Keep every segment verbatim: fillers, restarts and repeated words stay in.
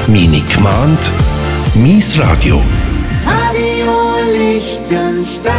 Meine Gemeinde, mein Radio. Radio Liechtenstein.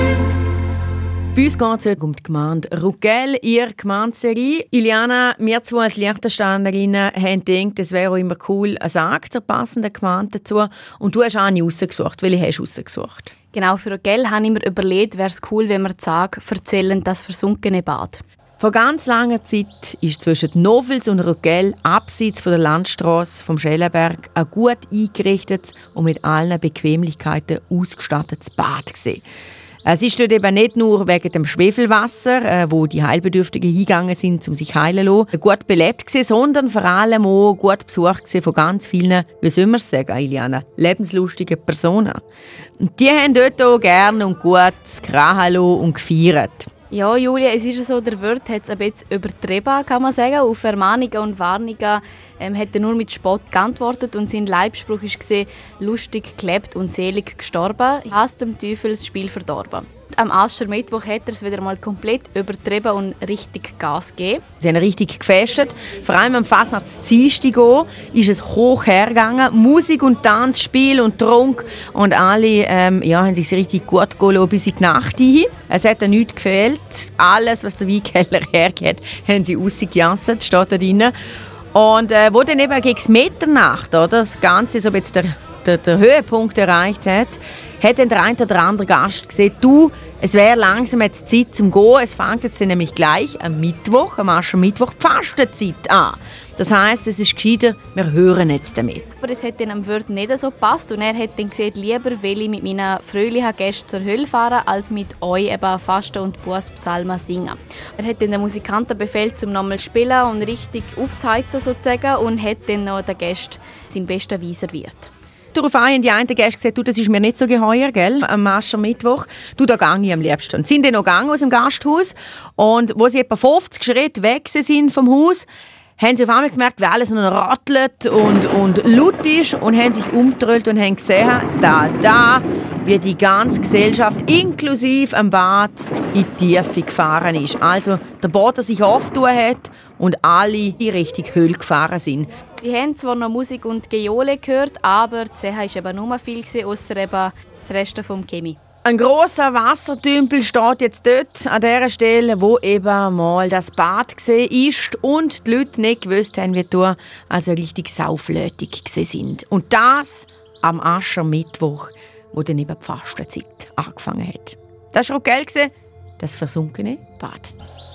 Bei uns geht es um die Gemeinde Rugell, ihre Gemeindeserie. Iliana, wir zwei als Liechtensteinerinnen haben gedacht, es wäre auch immer cool, einen Sarg zur passenden Gemeinde dazu. Und du hast auch eine rausgesucht. Welche hast du rausgesucht? Genau, für Rugell habe ich mir überlegt, wäre es cool, wenn wir den Sarg erzählen, das versunkene Bad. Vor ganz langer Zeit ist zwischen Novels und Rugell abseits von der Landstrasse vom Schellenberg ein gut eingerichtetes und mit allen Bequemlichkeiten ausgestattetes Bad gewesen. Es ist dort eben nicht nur wegen dem Schwefelwasser, äh, wo die Heilbedürftigen hingegangen sind, um sich heilen zu lassen, gut belebt gewesen, sondern vor allem auch gut besucht gewesen von ganz vielen, wie soll man es sagen, Iliana, lebenslustigen Personen. Und die haben dort auch gerne und gut gekracht und gefeiert. Ja, Julia, es ist ja so, der Wirt hat es ein bisschen übertrieben, kann man sagen. Auf Ermahnungen und Warnungen ähm, hat er nur mit Spott geantwortet und sein Leibspruch war «lustig gelebt und selig gestorben, hast dem Teufel das Spiel verdorben». Am Aschermittwoch hat er es wieder mal komplett übertrieben und richtig Gas gegeben. Sie haben richtig gefestet. Vor allem am Fasnachtsdienstag ist es hoch hergegangen. Musik und Tanz, Spiel und Trunk. Und alle ähm, ja, haben sich richtig gut gelassen bis in die Nacht hin. Es hat ihnen nichts gefehlt. Alles, was der Weinkeller hergeht, haben sie rausgejasset, steht da drin. Und äh, wo dann eben gegen Mitternacht oder, das Ganze so jetzt der, der, der Höhepunkt erreicht hat, hat dann der ein oder andere Gast gesehen, du, es wäre langsam jetzt Zeit zum Gehen. Es fängt jetzt nämlich gleich am Mittwoch, am Aschermittwoch, die Fastenzeit an. Das heisst, es ist gescheiter, wir hören jetzt damit. Aber es hat dann am Wirt nicht so gepasst und er hat dann gesagt, lieber will ich mit meinen fröhlichen Gästen zur Hölle fahren, als mit euch eben Fasten und Bußpsalmen singen. Er hat dann den Musikanten befehlt, zum nochmal spielen und richtig aufzuheizen sozusagen und hat dann noch den Gästen seinen besten Wein serviert. Darauf haben die einen Gäste gesagt, du, das ist mir nicht so geheuer, gell, am Aschermittwoch. Du, da gehe ich am liebsten. Und sind dann noch gegangen aus dem Gasthaus und wo sie etwa fünfzig Schritte weg sind vom Haus, haben sie auf einmal gemerkt, wie alles noch rattelt und, und laut ist und haben sich umgedreht und haben gesehen, da, da, wie die ganze Gesellschaft inklusive am Bad in die Tiefe gefahren ist. Also der Boden sich aufgetan hat und alle in Richtung Hölle gefahren sind. Sie haben zwar noch Musik und Gejohle gehört, aber die Seha war eben nur viel, ausser eben das Rest vom Chemie. Ein grosser Wassertümpel steht jetzt dort an der Stelle, wo eben mal das Bad gesehen ist und die Leute nicht gewusst haben, wie da also richtig sauflötig sind. Und das am Aschermittwoch, wo dann eben die Fastenzeit angefangen hat. Das war auch Rugell, das versunkene Bad.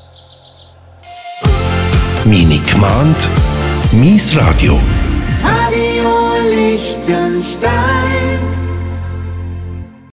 Meine Gemeinde, mein Radio. Radio Liechtenstein.